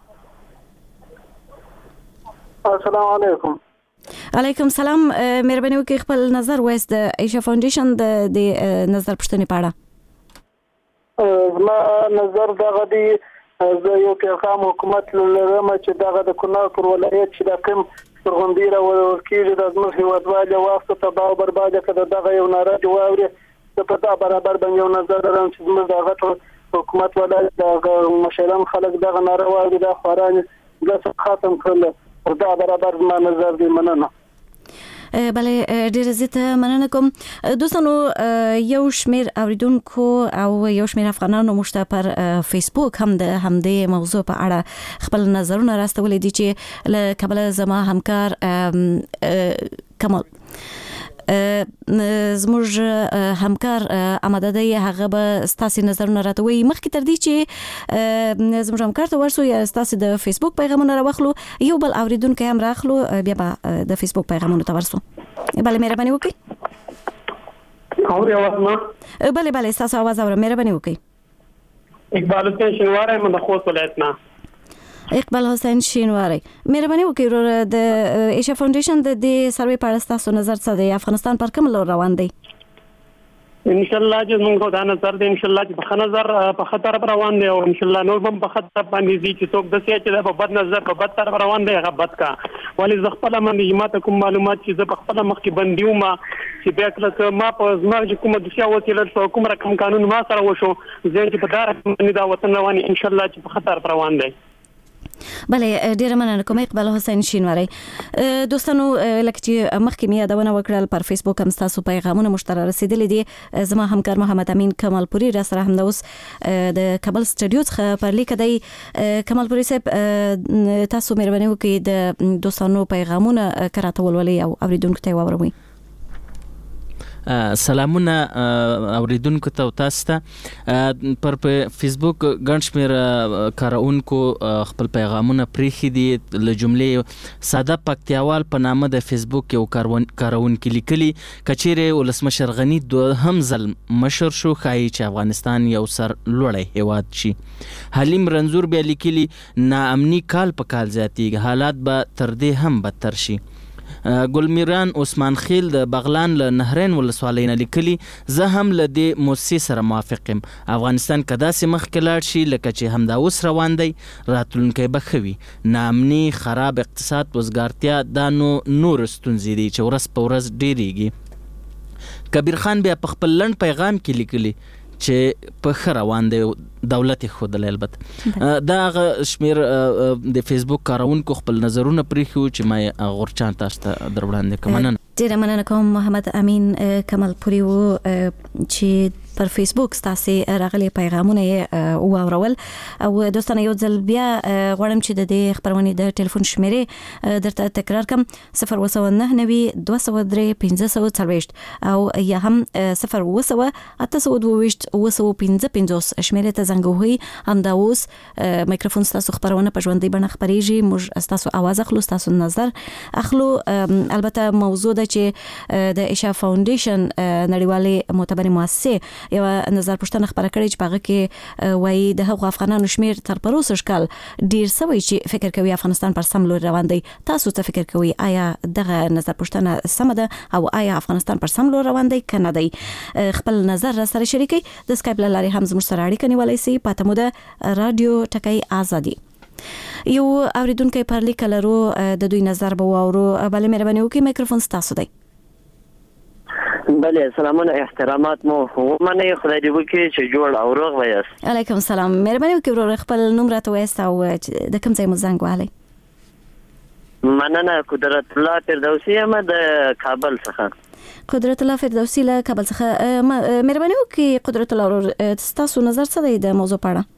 السلام علیکم. علیکم سلام. مهرباني وکړئ خپل نظر وایست د ایشیا فاونډیشن د نظر پوښتنې په اړه. زما نظر دغه دی زه یو پیغام حکومت لرم چې دغه د کونړ پر ولایت چې د کوم سرغندې راوړل کېږي د زموږ هیوادوالو واسطه تباہ او برباد کړه دغه یو ناره جوړه د په دا برابر باندې یو نظر لرم چې زموږ دغه حکومت ولایت د مشران خلک دغه ناره واوري د خوران د ختم کړل دا برابر ما نظر دی. مننه. بله ډیره زیاته مننه کوم. دوستانو یو شمیر اوریدونکو او یو شمیر افغانانو موږ پر فیسبوک هم د همدې موضوع په اړه خپل نظرونه راستولي دي چې له کابل زما همکار کمال زموږ همکار آماده دی هغه به ستاسو نظرونه راټوي. مخکې تر دې چې زموږ همکار ته ورسو یا ستاسو د فیسبوک پیغامونه راوخلو یو بل اوریدونکو هم راخلو بیا به د فیسبوک پیغامونه ته ورسو. بله مهرباني وکړئ. اوري اواز ما؟ بله ستاسو आवाज اورم. مهرباني وکړئ. اقبال حسین شینواری من د خوست ولایت نه. اقبال حسین شینواری، مهرباني وکړئ ورور د ایشیا فاونډیشن د دې سروې په اړه تاسو نظر څه دی؟ افغانستان پر کوم لور روان دی؟ ان شاء الله چې موږ دا نظر دی ان شاء الله چې په نظر په خطر روان دی او ان شاء الله نور هم په خطر باندې دي چې څوک د سیا چې په بد نظر په بد طرف روان دی هغه بد کا ولی ز خپل منظمات کوم معلومات چې ز په خپل مخ کې بندیو ما چې بیا کله ما په زمر چې کوم د سیا وسیله شو کوم رقم قانون ما سره وشو زه چې په دار باندې دا وطن روان ان شاء الله چې په خطر روان دی. بله ډیره مننه کوم اقبال حسین شینواری. دوستانو لکه چې مخکې مې یادونه وکړل پر فیسبوک هم تاسو پیغامونه مشترک رسیدلې دي. زما همکار محمد امین کمالپوري را سره هم اوس د کابل سټډیو څخه پر لیک دی. کمالپوري صاحب تاسو مهرباني وکړئ د دوستانو پیغامونه کراته ولولئ او اوریدونکو ته واوروئ. سلامونه اوریدونکو ته تاسو ته پر فیسبوک ګڼ شمېر کارونکو خپل پیغامونه پریښي دي. له جملې ساده پکتیاوال په نامه د فیسبوک یو کارونکي لیکلي کچېرې ولسمشر غني دوهم ځل مشر شو ښایي چې افغانستان یو سر لوړی هیواد شي. حلیم رنځور بیا لیکلي ناامني کال په کال زیاتېږي، حالات به تر دې هم بدتر شي. ګلمیران عثمان خیل د بغلان له نهرین ولسوالۍ نه لیکلي زه هم له دې موسسې سره موافق یم. افغانستان که داسې مخکې لاړ شي لکه چې همدا اوس روان دی راتلونکی به ښه وي. ناامني، خراب اقتصاد، وزګارتیا دا نور ستونزې دي چې ورځ په ورځ ډېرېږي. کبیر خان بیا په خپل لنډ پیغام کې لیکلي چې په ښه روان دی، دولت یې ښودلی. البته دا هغه شمېر د فیسبوک کارونکو خپل نظرونه پرېښي چې ما یې غورچان تاسو ته در وړاندې کړم. مننه. ډیره مننه کوم محمد امین کمالپوري و چې پر فیسبوک ستاسو راغلي پیغامونه یې واورول. او دوستانه یو ځل بیا غواړم چې د دې خبرونې د ټلیفون شمیرې درته تکرار کړم 029 203 1540 او یا هم 0 822 شمیرې ته زنګ وهئ. همدا اوس میکروفون ستاسو خبرونه په ژوندۍ بڼه خپرېږي، موږ ستاسو اواز اخلو، ستاسو نظر اخلو. البته موضوع ده چې د ایشیا فاونډیشن نړیوالې معتبرې مؤسسې یو نظر پوښتنه خبره کړې چې هغه کې وایي د هغو افغانانو شمیر تر پروسه شکل ډیر سوی چې فکر کوي افغانستان پر سم لور روان دی. تاسو ته فکر کوي آیا دغه نظر پوښتنه سم ده او آیا افغانستان پر سم لور روان دی کنه دی؟ خپل نظر را سره شریکي. د سکایپ له لارې هم زموږ سره اړیکه نیولای شئ. پاتې مو د رادیو ټکی آزادي. یو اوریدونکو پر لیک لرو د دوی نظر به واورو. بله مهرباني وکړئ میکروفون تاسو دی. بله سلامونه احترامات مو ومنئ. خدای دې وکړي چې جوړ او روغ ویاست. علیکم سلام. مهرباني وکړئ ورور خپل نوم راته وایاست او د کوم ځای مو زنګ وهلی؟ مننه. قدرت الله فردوسي یم د کابل څخه. قدرت الله فردوسي له کابل څخه. مهرباني وکړئ قدرت الله ورور ستاسو نظر څه دی د موضوع په اړه؟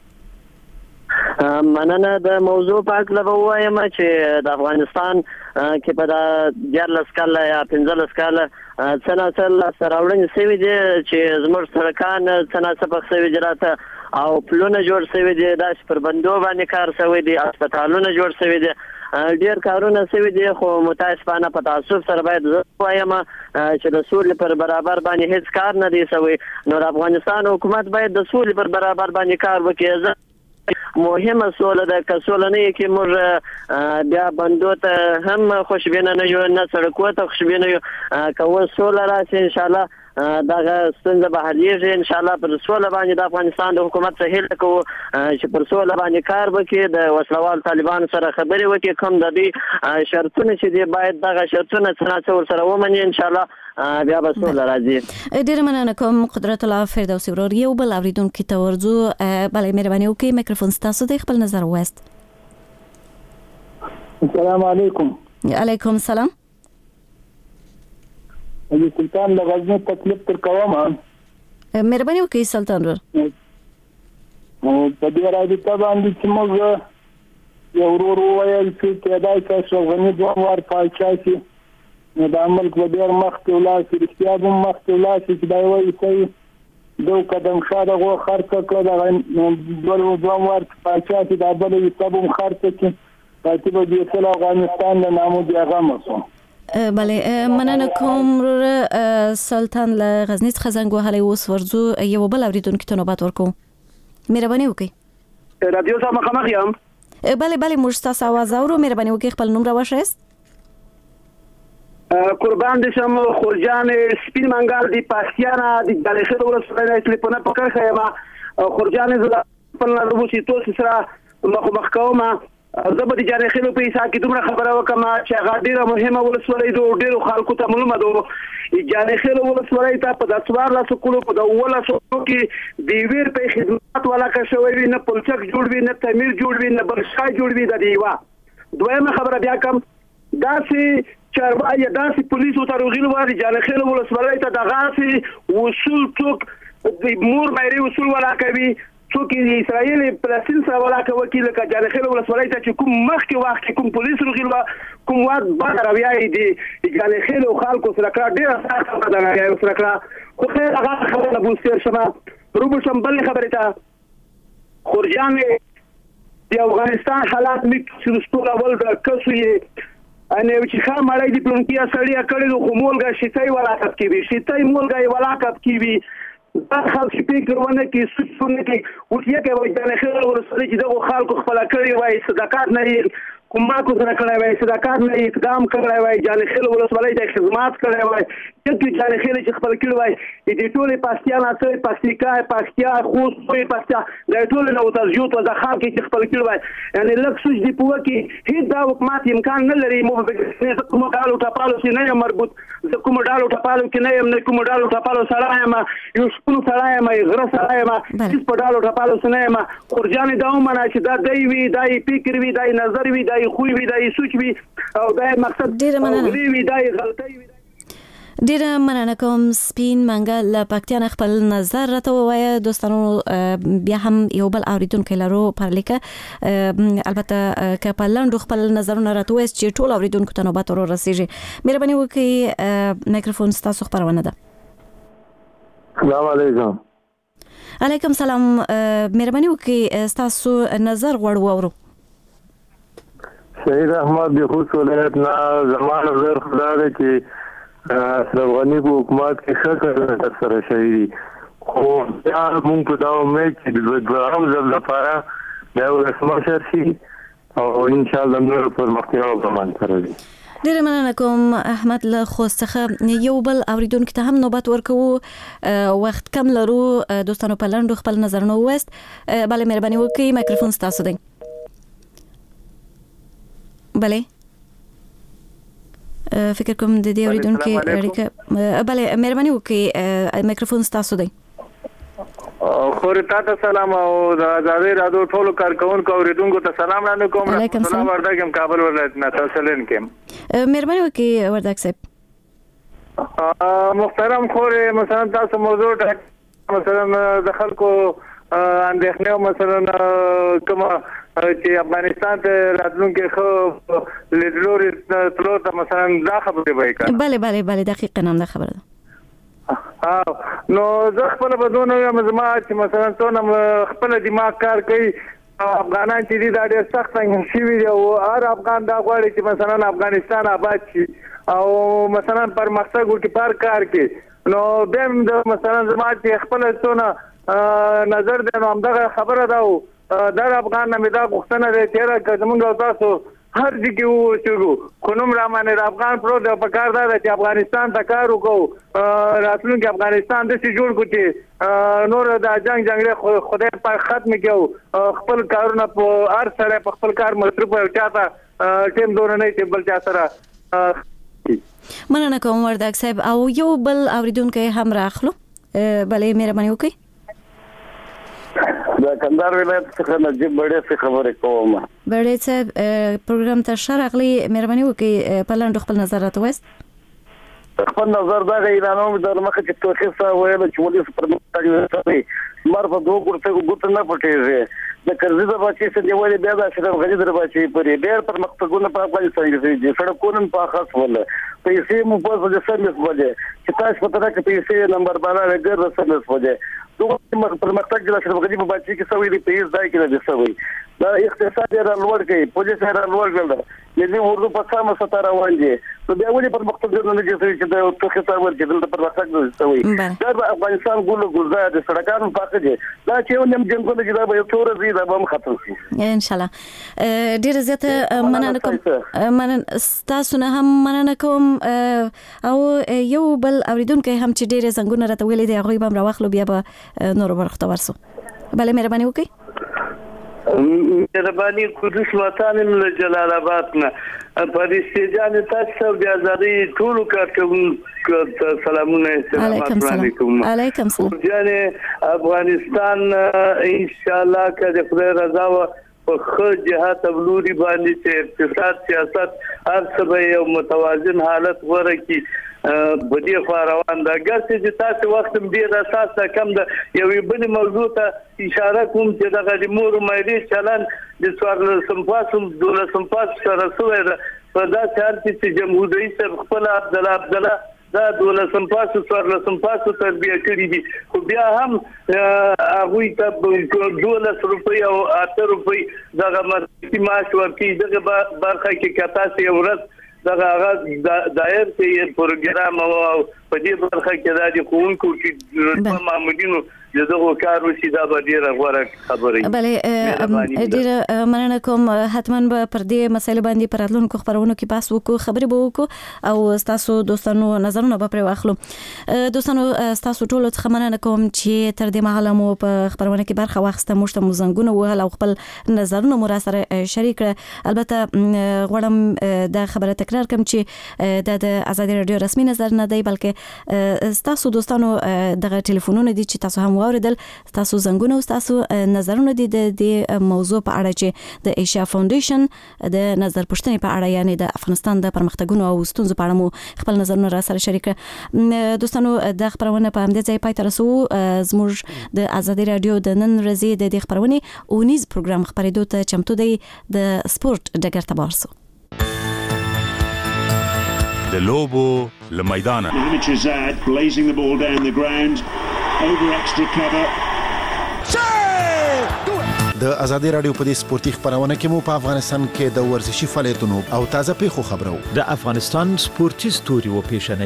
مننه. د موضوع په اړه به ووایم چې د افغانستان کې په 14 کال یا 15 کال څنګه لاسته راوړنې شوي دي چې زموږ سړکان څنګه سبق شوي دي راته او پلونه جوړ شوي دي، داسې پر بندو باندې کار شوی دی، هسپتالونه جوړ شوي دي، ډیر کارونه شوي دي. خو متاسفانه په تاسف سره باید زه وایم چې د سولې پر برابر باندې هیڅ کار نه دی شوی. نو د افغانستان حکومت باید د سولې پر برابر باندې کار وکړي. مهمه سوله ده که سوله نه یې کې موږ بیا بندو ته هم خوشبینه نه یو، نه سړکو ته خوشبینه یو. که اوس سوله راشي انشاءالله دغه ستونزه به حلیږي. انشاءالله پر سوله باندې د افغانستان د حکومت څخه هیله کوو چې پر سوله باندې کار وکړي، د وسلوال طالبانو سره خبرې وکړي، کوم د دې شرطونه چې دي باید دغه شرطونه څنګه ورسره ومني. انشاءالله بیا به سوله راځي. ډیره مننه کوم قدرت الله فردوسي ورور. یو بل اوریدونکو ته ورځو. بله مهرباني وکړئ میکروفون ستاسو دی، خپل نظر ووایاست. السلام علیکم. علیکم السلام. علي سلطان د غزنی تکلیف تر کوم. مهرباني وکړئ سلطان ورور. په دې رابطه باندې چې موږ یو ورور وویل چې کېدای شي چې غني دوه وار پاچا شي، نو د ملک به ډېر مخکې ولاړ شي، رښتیا به هم مخکې ولاړ شي چې دا یې وایي صحیح دو قدم شاته غو خرڅه کړه، دغه دوه وار پاچا شي، دا بله حساب هم خرڅه کړي، پاتې به دې ټول افغانستان د نامو بېغمه شو. بله مننه کوم ورور سلطان له غزني څخه زنګ وهلی. اوس ورځو یو بل اوریدونکي ته نوبت ورکوو. مهرباني وکړئ. رادیو سره مخامخ یم. بله موږ ستاسو आवाज اورو. مهرباني وکړئ خپل نوم راوښیاست. قربان دي شم خورجان سپین منګال دی پاکستان د جالخه ولسوالۍ ټلیفون په کار خیمه خورجان زړه په لارو چې توس سره مخ کومه زبر د جالخه په حساب کې دومره خبره وکم چې هغه ډیره مهمه ولسوالۍ د ډیرو خلکو ته معلومه ده. جالخه ولسوالۍ ته په 14 کولو په 12 کې د ویر په خدمات ولا کا شوی نه پلچک جوړ وی نه تعمیر جوړ وی نه برښای جوړ وی د دیوا. دویمه خبره بیا کوم داسې چاروا یا داسې پولیسو ته روغیل واري جالخیل ولسوالۍ ته دغه وصول څوک د مور مېری وصول ولا کوي څوک د اسرائیل فلسطین سره ولا کوي چې لکه جالخیل ولسوالۍ ته چې کوم مخکې وخت کوم پولیس روغیل کوم واد بار راویای دي جالخیل خلکو سره کړه ډیره سخته بدل راویای سره کړه خو خیر هغه خبره بوستر شمه روبو شم بل خبره ته خورجان د افغانستان حالات مې چې ستوره ول د کسوې انه چې خام مړی دی پلونکیا سړی کړي خو مولګه شتای ولاکت کی وی شتای مولګه ولاکت کی وی دا خلک فکر ونه کی سونه کی وټیه کې وای د خیر ورسره چې دغه خلکو خپل کړي وای صدقات نه کومه کو سره کړی وای صدقات نه اقدام کړی وای جال خیر ولسوالۍ ته خدمات کړی وای چې جال خیر چې خپل کړی وای د ټولې پاکستان اصل پاکستان پاکستان خو په پاکستان د ټولې نو تاسو ته د خلک چې خپل کړی وای یعنی لکه سوچ دی په کې هیڅ دا حکومت امکان نه لري مو په کومه ډالو ټاپالو چې نه مربوط د کومه ډالو ټاپالو کې نه یم نه کومه ډالو ټاپالو سره یم یو شپونو سره یم غره سره یم هیڅ په ډالو ټاپالو سره یم خورجان دا ومنه چې دا دی وی دای فکر وی دای نظر وی دای خوې وی دای سوچ وی او دای مقصد ډیره وی دای غلطي وی. ډیره مننه کوم سپین منګل پاکستان خپل نظر راته وایي. دوستانو بیا هم یو بل اوریدونکو لرو پر لیکه البته که په لاندو خپل نظرونه راته وایي چې ټول اوریدونکو ته نوبت ور رسیږي. مهرباني وکړئ میکروفون ستاسو خبرونه ده. السلام علیکم. علیکم سلام. مهرباني وکړئ ستاسو نظر غواړو اورو. شهید احمد د خوست ولایت نه زمانه زر خدای چې افغاني حکومت کې ښه کار سره شوی خو دا مونږ په دا امید چې د دوام ځل لپاره دا ولسمشر شي او ان شاء الله نور پرمختیا وکړي سره دي. ډیره مننه کوم احمد له خوست څخه. یو بل اوریدونکو ته هم نوبت ورکوو وخت کم لرو. دوستانو په لاندو خپل نظرونه وست. بله مهرباني وکړئ میکروفون ستاسو دی. بله فکر کوم د دې اوریدونکو اړیکه بله مهرباني وکړئ میکروفون ستاسو دی. خور تاسو سلام او د ازادي رادیو ټولو کارکونکو اوریدونکو ته سلام وړاندې کوم. علیکم سلام. وردګ کابل ولایت نه تاسو لین کې مهرباني وکړئ وردګ صاحب. محترم خور مثلا تاسو موضوع مثلا د خلکو اندېښنه مثلا کوم چې افغانستان ته راتلونکي خو لیدلوري تلو ته مثلا دا خبره وایي کا. بله دقیقاً هم دا خبره ده. نو زه خپل بدونه یم زما چې مثلا څونه خپل دماغ کار کوي افغانان چې دي دا ډېر سخت څنګه شي وي او هر افغان دا غواړي چې مثلا افغانستان آباد شي او مثلا پرمختګ وکړي پر کار کې. نو بهم د مثلا زما چې خپل څونه نظر دی نو همدغه خبره ده دا افغان نه مې دا غوښتنه ده چې راځه موږ تاسو هر ځکه وو چې کوم رامانه افغان پرو د پکار دا چې افغانستان ته کار وکړو راتلونکي افغانستان د سي جوړ کوټي نور د جنگ خدای په ختم کېو خپل کارونه په هر سره په خپل کار مصرف او چاته ټیم دور نه چې بل چا سره. مننه کوم وردګ صاحب. او یو بل اوریدونکو هم راخلو. بله مهرباني وکړئ. د کندهار ولایت څخه نجیب بړې څه خبرې کوم. بړې صاحب پروګرام ته شرغلی مهرباني وکړئ په لاندو خپل نظر راته وایست. خپل نظر دا غیرانو د مخه چې توخه سره ویل چې ولې پرمختګ کوي مر په دوه ګورته ګوت نه پټېږي د کرزي د بچي څخه دی ولې بیا د اشرف غني در بچي پرې ډېر پرمختګونه په افغانستان کې دي سړکونه په خاص ول پیسې مو په د سرویس وجه چې تاسو په تاسو کې پیسې نمبر باندې ګر سرویس وجه دوه پرمختګ د اشرف غني په بچي کې سوي دي پیسې ځای کې نه دي سوي دا اقتصاد یې رالوړ کړي پولیس یې رالوړ کړل یعنی اردو په سمه ستاره روان دي نو بیا ولې پرمختګ نه کوي چې د توخه څور چې دلته پرمختګ نه کوي دا افغانستان ګل ګلزار د سړکانو پاکه دي دا چې یو نیم جنګونه چې دا به یو څور زی دا به ختم شي ان شاء الله ډیر زیاته مننه کوم تاسو نه هم مننه کوم او یو بل اوریدونکو هم چې ډیر زنګونه راته ویلي دی هغه به راوخلو بیا به نور ورخته ورسو بله مهرباني وکړئ مهرباني قدس وطن له جلال آباد نه فرشتي جان تاسو بیا زری ټول کارکونکو سلامونه السلام علیکم علیکم السلام جان افغانستان ان شاء الله کله خدای رضا و په خو جهات بلوري باندې چې اقتصاد سیاست هر څه به یو متوازن حالت غوړه کی بدی فاروان دا ګرځي چې تاسو وخت ډیر اساس کم د یوې بل موضوع ته اشاره کوم چې د غلیمور مېلي چلن د څوار سمپاسم دوله سمپاس سره سوې په دا حال کې چې جمهور رئیس خپل عبد الله دا دوله سمپاسو څوار سمپاسو تربیه کړی دي خو بیا هم هغه ته 12 روپۍ او 8 روپۍ دغه معاش ورکړي دغه برخه کې کتا سي ورځ دغه دایر کې پروګرام او په دې برخه کې د کوونکو چې معمولینو دغه کار وشي دا به ډیره غوړه خبره بله ډیره مننه کوم حتما به پر دې مسایل باندې پر راتلونکو خبرونو کې بحث وکړو خبرې به وکړو او تاسو دوستانو نظرونه به پرې واخلو دوستانو تاسو ټول څه مننه کوم چې تر دې مهاله مو په خبرونه کې برخه واخیسته موږ ته زنګونه وهل او خپل نظرونه مو را سره شریک کړه البته غواړم دا خبره تکرار کوم چې د ازادي رادیو رسمي نظر نه دی بلکې تاسو دوستانو دغه ټلیفونونه دي چې تاسو هم واردل تاسو زنګونه او تاسو نظرونه دي د موضوع په اړه چې د ایشیا فاونډیشن د نظر پوښتنې په اړه یعنی د افغانستان د پرمختګونو او ستونزو په اړه مو خپل نظرونه را سره شریک دوستانو د خبرونه په همدې ځای پای ته رسو زموږ د ازادي رادیو د نن ورځې د خبرونې اونیز پروګرام خبرېدو ته چمتو دی د سپورت ډګر ته ورسو د لوبو له میدانه Mitrezad blazing the ball down the ground over extra cover د ازادي رادیو په دې سپورتي خبرونه کې مو په افغانستان کې د ورزشي فعالیتونو او تازه پیښو خبرو د افغانستان سپورتي ستوري و پیښنې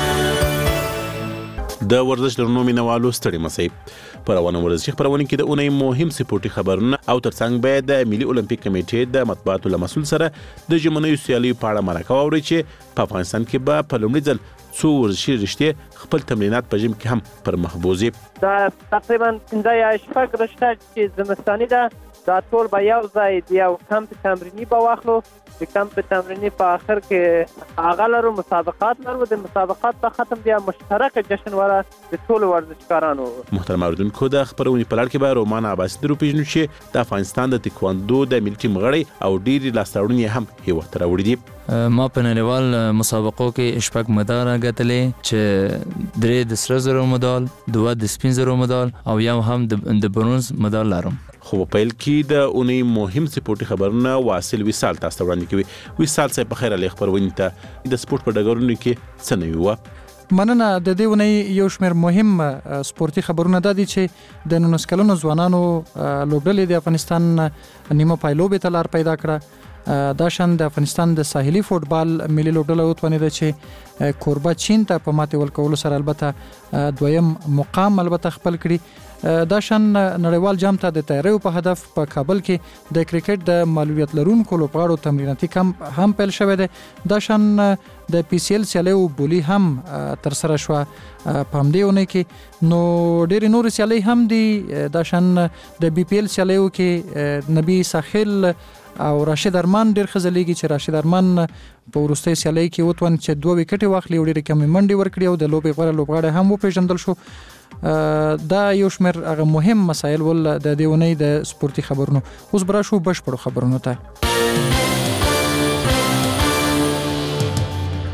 د ورزش درنو مینوالو ستړي مسئ پرونه ورزشي خبرونه کې د اونۍ مهم سپورتي خبرونه او ترڅنګ به د ملي اولمپیک کمیټې د مطبوعاتو له مسول سره د ژمنیو سیالیو په اړه مرکه واوري چې په افغانستان کې به په لومړي ځل څو ورزشي رشتې خپل تمرینات په جیم کې هم پر مخ بوزي دا تقریبا 15 یا شپږ رشته چې زمستاني ده دا ټول به یو ځای دی او کمپ تمرینی به واخلو د کمپ تمرینی په اخر کې هغه لرو مسابقات لرو د مسابقات په ختم بیا مشترک جشن وره د ټول ورزشکارانو محترم اوریدونکو د خبرونې په لړ کې به رومان عباسي درو پیژنو چې د افغانستان د تکواندو د ملي ټیم غړی او ډېری لاسته هم هیواد ته راوړي دي ما په نړیوال مسابقو کې شپږ مډال ګټلې چې 3 د سره زرو مډال 2 د سپین زرو مډال او یو هم د برونز مډال لرم خو په پیل کې د اونۍ مهم سپورتي خبرونه واصل وصال تاسو وړاندې کوي وصال صاحب په خیر علي خبرونه ته د سپورت په ډګرونو کې څه نوي و مننه د دې ونې یو شمېر مهم سپورتي خبرونه د دي چې د 19 کلونو ځوانانو لوبډلې د افغانستان نیمه پایلوبې ته لار پیدا کړه دا شان د افغانستان د ساحلي فوتبال ملي لوبډله وتوانیده چې کوربه چین ته په ماتې ورکولو سره البته دویم مقام البته خپل کړي دا شان نړیوال جام ته د تیاریو په هدف په کابل کې د کرکټ د معلولیت لرونکو لوبغاړو تمریناتي کمپ هم پیل شوی دی دا شان د پی سی ال سیالیو بولی هم تر سره شو په همدې ونې کې نو ډېر نور سیالي هم دي دا شان د بي پی ال سیالیو کې نبی ساحل او راشد ارمان ډېر خزلېږي چې راشد ارمان په وروستۍ سیالۍ کې وتوان چې 2 وکټې واخلي او ډېرې کمې منډې ورکړي او د لوبې غوره لوبغاړی هم وپېژندل شو دا یو شمېر هغه مهم مسایل ول د دې ونې د سپورتي خبرونو اوس برا شو بشپړو خبرونو ته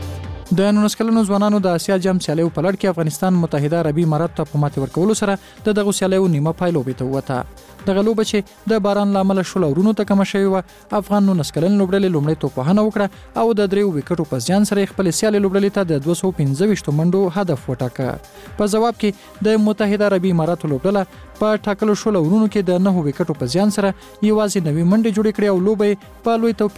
د 19 کلنو ځوانانو د اسیا جام سیالیو په لړ کې افغانستان متحده عربي امارات ته په ماتې ورکولو سره دغه سیالیو نیمه پایلوبې ته ووته. دغه لوبه چې د باران له امله شل اورونو ته کمه شوې وه، افغان 19 کلن لوبډلې لومړی توپوهنه وکړه او د 3 وکټو په زیان سره خپل سیالي لوبډلې ته د 215 منډو هدف وټاکه. په جواب کې د متحده عربي اماراتو لوبډله په ټاکلو شل اورونو کې د 9 وکټو په زیان سره یوازې 9 منډې جوړې کړې او لوبه په لوی توپیر